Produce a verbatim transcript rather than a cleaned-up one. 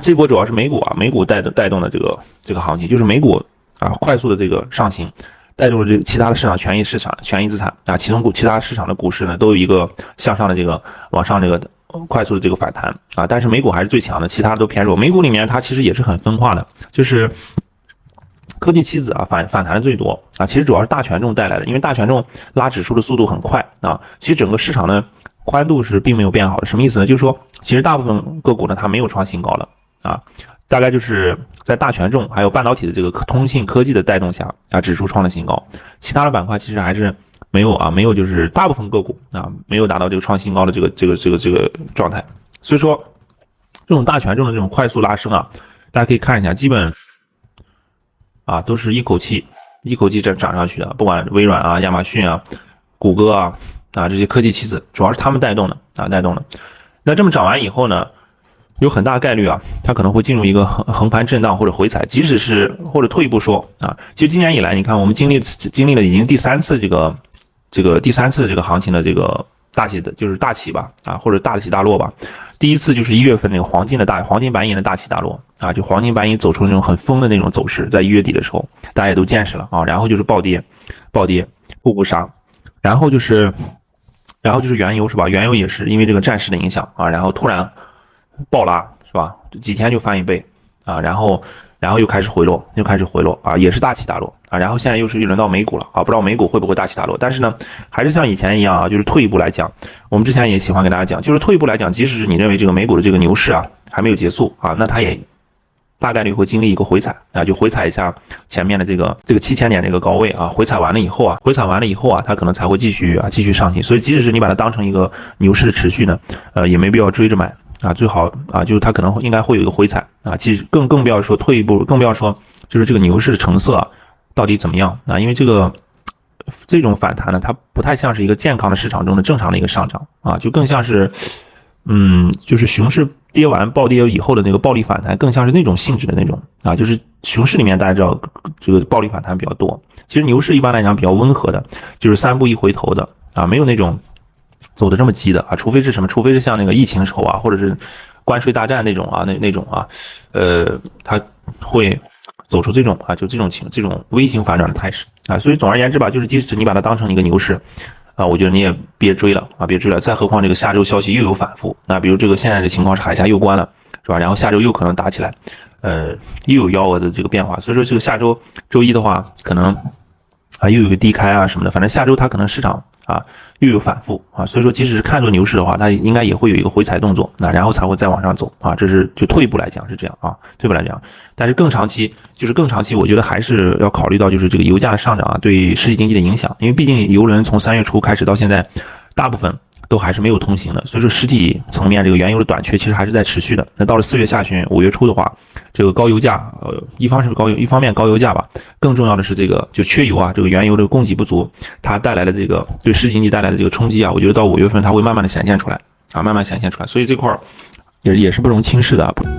这波主要是美股啊，美股带带动的这个这个行情，就是美股啊快速的这个上行，带动了这个其他的市场权益市场权益资产啊，其中股其他市场的股市呢都有一个向上的这个往上这个快速的这个反弹啊，但是美股还是最强的，其他的都偏弱。美股里面它其实也是很分化的，就是科技期指啊反反弹的最多啊，其实主要是大权重带来的，因为大权重拉指数的速度很快啊，其实整个市场的宽度是并没有变好的，什么意思呢？就是说其实大部分个股呢它没有创新高了啊，大概就是在大权重还有半导体的这个通信科技的带动下啊，指数创了新高，其他的板块其实还是没有啊，没有就是大部分个股啊没有达到这个创新高的这个这个这个这个状态，所以说这种大权重的这种快速拉升啊，大家可以看一下，基本啊都是一口气一口气这涨上去的，不管微软啊、亚马逊啊、谷歌啊啊这些科技期指，主要是他们带动的啊带动的。那这么涨完以后呢，有很大概率啊，它可能会进入一个横横盘震荡或者回踩，即使是或者退一步说啊，其实今年以来，你看我们经历经历了已经第三次这个这个第三次这个行情的这个大起的，就是大起吧啊，或者大起大落吧。第一次就是一月份那个黄金的大黄金白银的大起大落啊，就黄金白银走出那种很疯的那种走势，在一月底的时候，大家也都见识了啊。然后就是暴跌，暴跌，步步杀，然后就是，然后就是原油是吧？原油也是因为这个战事的影响啊，然后突然暴拉是吧？几天就翻一倍啊，然后然后又开始回落，又开始回落啊，也是大起大落啊。然后现在又是又轮到美股了啊，不知道美股会不会大起大落？但是呢，还是像以前一样啊，就是退一步来讲，我们之前也喜欢跟大家讲，就是退一步来讲，即使是你认为这个美股的这个牛市啊还没有结束啊，那它也大概率会经历一个回踩啊，就回踩一下前面的这个这个七千点这个高位啊，回踩完了以后啊，回踩完了以后啊，它可能才会继续啊继续上行。所以即使是你把它当成一个牛市持续呢，呃，也没必要追着买。啊，最好啊，就是它可能应该会有一个回踩啊，其实更更不要说退一步，更不要说就是这个牛市的成色啊，到底怎么样啊？因为这个这种反弹呢，它不太像是一个健康的市场中的正常的一个上涨啊，就更像是嗯，就是熊市跌完暴跌以后的那个暴力反弹，更像是那种性质的那种啊，就是熊市里面大家知道这个暴力反弹比较多，其实牛市一般来讲比较温和的，就是三步一回头的啊，没有那种走的这么急的啊，除非是什么？除非是像那个疫情时候啊，或者是关税大战那种啊，那那种啊，呃，它会走出这种啊，就这种情这种微型反转的态势啊。所以总而言之吧，就是即使你把它当成一个牛市啊，我觉得你也别追了啊，别追了。再何况这个下周消息又有反复，那比如这个现在的情况是海峡又关了，是吧？然后下周又可能打起来，呃，又有幺蛾子这个变化。所以说这个下周周一的话，可能啊又有个低开啊什么的，反正下周它可能市场啊又有反复啊，所以说即使是看作牛市的话，它应该也会有一个回踩动作，那然后才会再往上走啊，这是就退一步来讲是这样啊，退一步来讲，但是更长期就是更长期，我觉得还是要考虑到就是这个油价的上涨啊对实体经济的影响，因为毕竟油轮从三月初开始到现在，大部分都还是没有通行的，所以说实体层面这个原油的短缺其实还是在持续的。那到了四月下旬、五月初的话，这个高油价，呃，一方是高油，一方面高油价吧，更重要的是这个就缺油啊，这个原油的供给不足，它带来的这个对实体经济带来的这个冲击啊，我觉得到五月份它会慢慢的显现出来啊，慢慢显现出来，所以这块儿也也是不容轻视的啊。